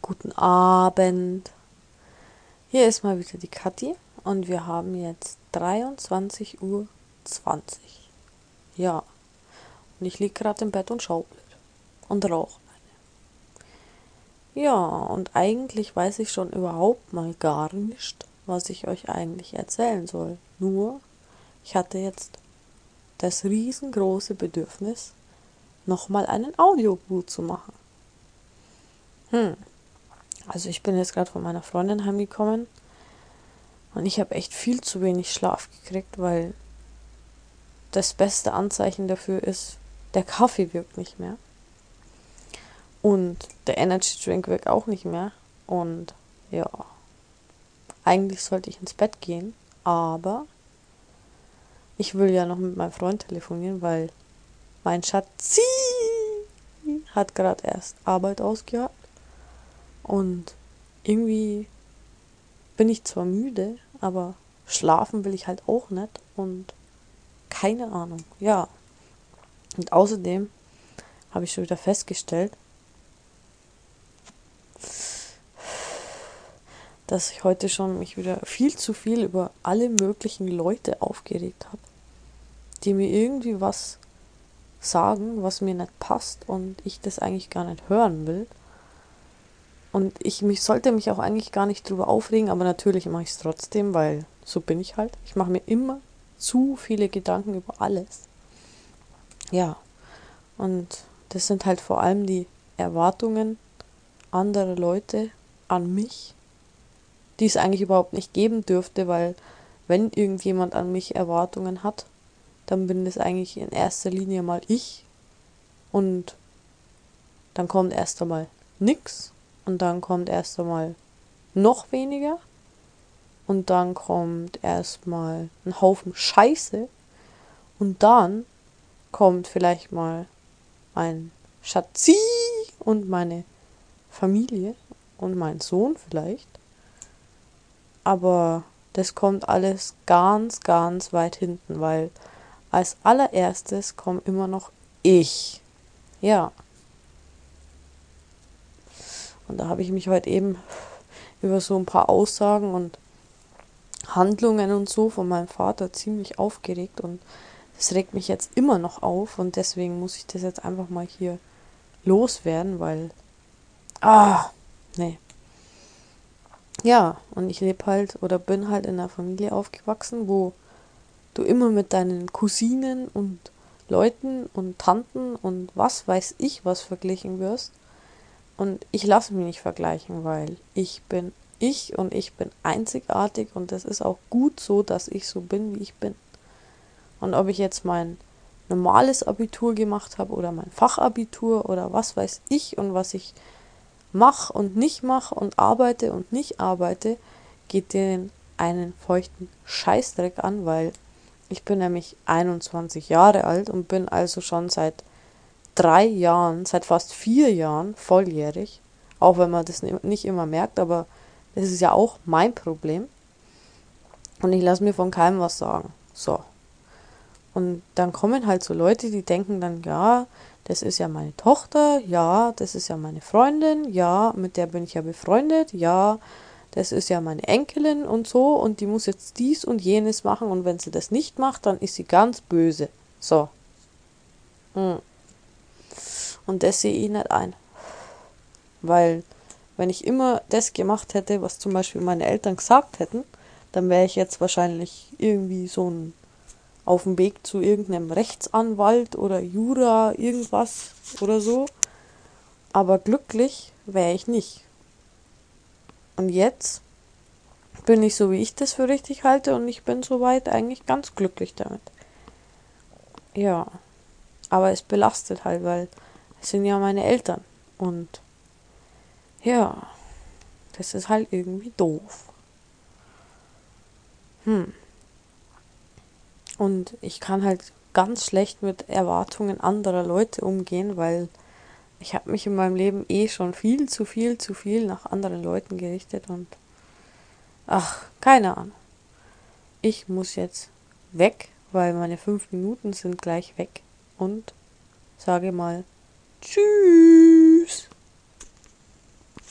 Guten Abend. Hier ist mal wieder die Kathi und wir haben jetzt 23:20 Uhr. Ja, und ich liege gerade im Bett und schaue blöd und rauche. Ja, und eigentlich weiß ich schon überhaupt mal gar nicht, was ich euch eigentlich erzählen soll. Nur, ich hatte jetzt das riesengroße Bedürfnis, nochmal einen Audioboot zu machen. Also ich bin jetzt gerade von meiner Freundin heimgekommen und ich habe echt viel zu wenig Schlaf gekriegt, weil das beste Anzeichen dafür ist, der Kaffee wirkt nicht mehr. Und der Energy Drink wirkt auch nicht mehr. Und ja, eigentlich sollte ich ins Bett gehen, aber ich will ja noch mit meinem Freund telefonieren, weil mein Schatzi hat gerade erst Arbeit ausgehabt. Und irgendwie bin ich zwar müde, aber schlafen will ich halt auch nicht. Und keine Ahnung, ja. Und außerdem habe ich schon wieder festgestellt, dass ich heute schon mich wieder viel zu viel über alle möglichen Leute aufgeregt habe, die mir irgendwie was sagen, was mir nicht passt und ich das eigentlich gar nicht hören will. Und sollte mich auch eigentlich gar nicht drüber aufregen, aber natürlich mache ich es trotzdem, weil so bin ich halt. Ich mache mir immer zu viele Gedanken über alles. Ja, und das sind halt vor allem die Erwartungen anderer Leute an mich, die es eigentlich überhaupt nicht geben dürfte, weil wenn irgendjemand an mich Erwartungen hat, dann bin es eigentlich in erster Linie mal ich und dann kommt erst einmal nix und dann kommt erst einmal noch weniger und dann kommt erstmal ein Haufen Scheiße und dann kommt vielleicht mal mein Schatzi und meine Familie und mein Sohn vielleicht. Aber das kommt alles ganz, ganz weit hinten, weil als allererstes komme immer noch ich. Ja. Und da habe ich mich heute eben über so ein paar Aussagen und Handlungen und so von meinem Vater ziemlich aufgeregt und das regt mich jetzt immer noch auf und deswegen muss ich das jetzt einfach mal hier loswerden, weil nee. Ja, und ich lebe halt oder bin halt in einer Familie aufgewachsen, wo du immer mit deinen Cousinen und Leuten und Tanten und was weiß ich was verglichen wirst. Und ich lasse mich nicht vergleichen, weil ich bin ich und ich bin einzigartig und das ist auch gut so, dass ich so bin, wie ich bin. Und ob ich jetzt mein normales Abitur gemacht habe oder mein Fachabitur oder was weiß ich und was ich mache und nicht mache und arbeite und nicht arbeite, geht denen einen feuchten Scheißdreck an, weil ich bin nämlich 21 Jahre alt und bin also schon seit 3 Jahren, seit fast 4 Jahren volljährig. Auch wenn man das nicht immer merkt, aber das ist ja auch mein Problem. Und ich lasse mir von keinem was sagen. So. Und dann kommen halt so Leute, die denken dann, ja, das ist ja meine Tochter, ja, das ist ja meine Freundin, ja, mit der bin ich ja befreundet, ja, das ist ja meine Enkelin und so und die muss jetzt dies und jenes machen und wenn sie das nicht macht, dann ist sie ganz böse. So. Und das sehe ich nicht ein. Weil, wenn ich immer das gemacht hätte, was zum Beispiel meine Eltern gesagt hätten, dann wäre ich jetzt wahrscheinlich irgendwie so ein auf dem Weg zu irgendeinem Rechtsanwalt oder Jura, irgendwas oder so. Aber glücklich wäre ich nicht. Und jetzt bin ich so, wie ich das für richtig halte und ich bin soweit eigentlich ganz glücklich damit. Ja, aber es belastet halt, weil es sind ja meine Eltern. Und ja, das ist halt irgendwie doof. Und ich kann halt ganz schlecht mit Erwartungen anderer Leute umgehen, weil ich habe mich in meinem Leben schon viel zu viel nach anderen Leuten gerichtet und keine Ahnung. Ich muss jetzt weg, weil meine 5 Minuten sind gleich weg und sage mal Tschüss.